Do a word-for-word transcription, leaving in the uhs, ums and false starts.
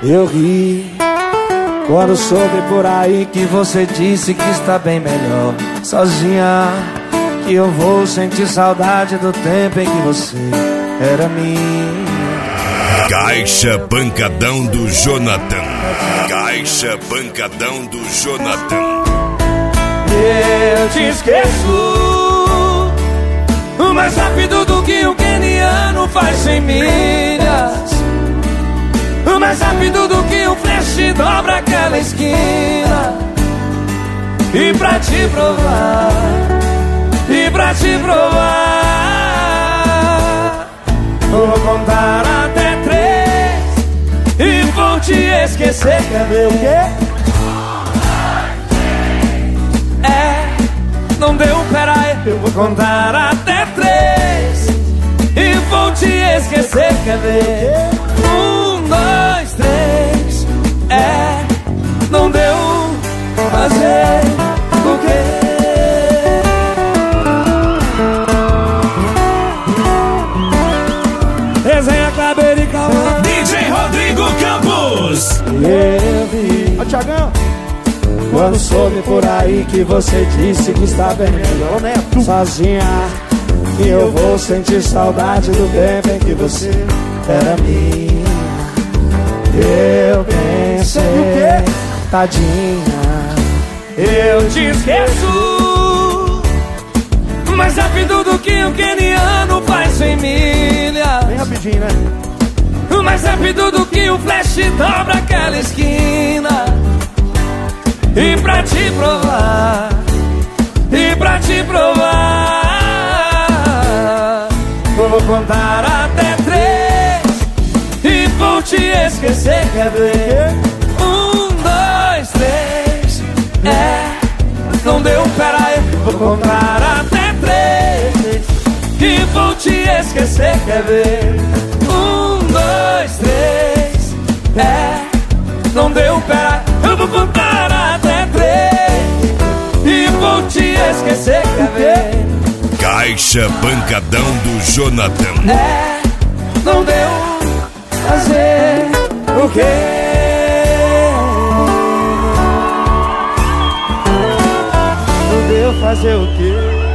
Eu ri quando soube por aí que você disse que está bem melhor sozinha, que eu vou sentir saudade do tempo em que você era minha. Caixa Pancadão do Jonathan. Caixa Pancadão do Jonathan. Eu te esqueço mais rápido do que um queniano faz cem milhas, mais rápido do que um flash dobra aquela esquina. E pra te provar, e pra te provar, vou contar até três e vou te esquecer. Quer ver o quê? É, não deu, peraí. Eu vou contar até três e vou te esquecer. Quer ver? Um, dois, três. É, não deu, fazer o quê? Resenha Kleber e Cauã, D J Rodrigo Campos. eu vi, Ó, Thiagão. quando soube por aí que você disse que está bem melhor sozinha, que eu vou sentir saudade do tempo em que você era minha. Eu pensei, tadinha, eu te esqueço mais rápido do que um queniano faz cem milhas, Bem rapidinho, né? mais rápido do que o flash dobra aquela esquina. E pra te provar, e pra te provar, vou contar até três e vou te esquecer. Quer ver? Um, dois, três. É, não deu, peraí. Vou contar até três e vou te esquecer. Quer ver? Um, dois, três. É, não deu, peraí. Eu vou contar até três e vou te esquecer. Quer ver? Caixa Pancadão do Jonathan. É, não deu, fazer o quê? Não deu fazer o quê?